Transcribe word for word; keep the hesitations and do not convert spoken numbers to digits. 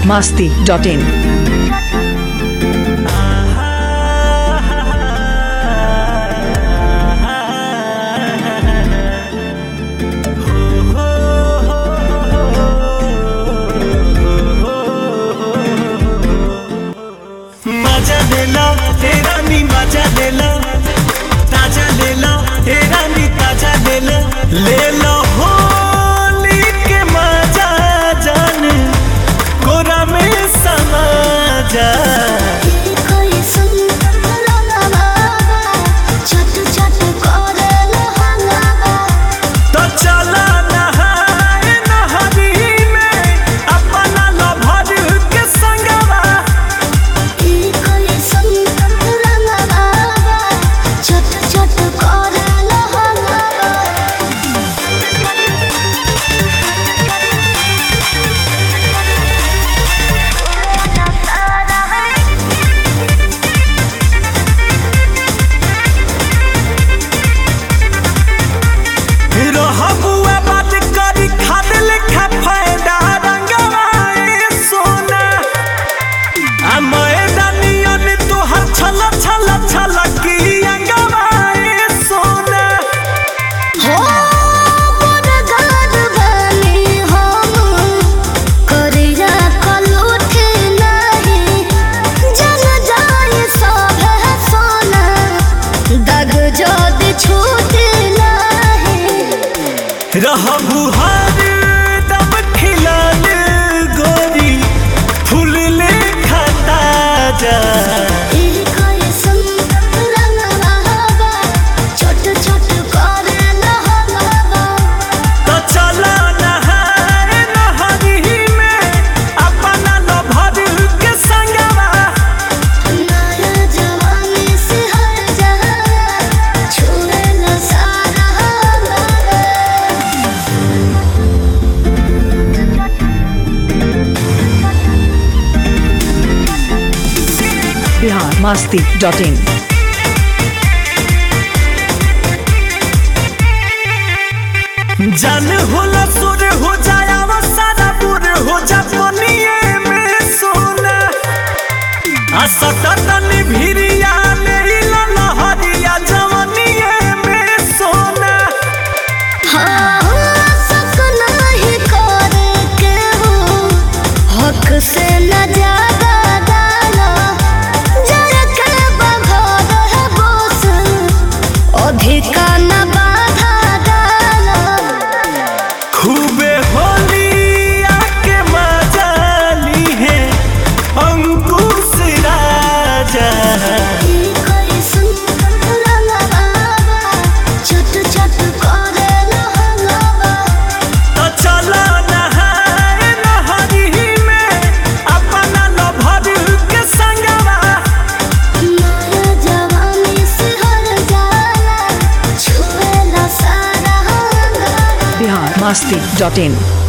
Bihar Masti dot इन। मजा ले लो तेरा नी मजा ले लो, ताजा ले लो तेरा नी ताजा ले लो, ले लो होली के मजा जान कोरा में समा जा। रहबू हर दम खिलाल गोरी फूल ले खाता जा। Bihar Masti dot in. जान होला सुर हो जाया वो सारा बुर हो जा पनिए में सोना असटतनी भिरिया मेरी लहरिया जवनिए में सोना। हाँ सपना ही करे के हो हक से न ज्यादा अधिका न बाधा डाला। खूबे होली आके मजा ली है अंकुश राजा। छट छट करे लहंगावा तो चलो नहाए नहरी में अपना लभर के संगवा। माया जवानी से हर जाला छुएला सारा बिहार मस्ती डॉट इन।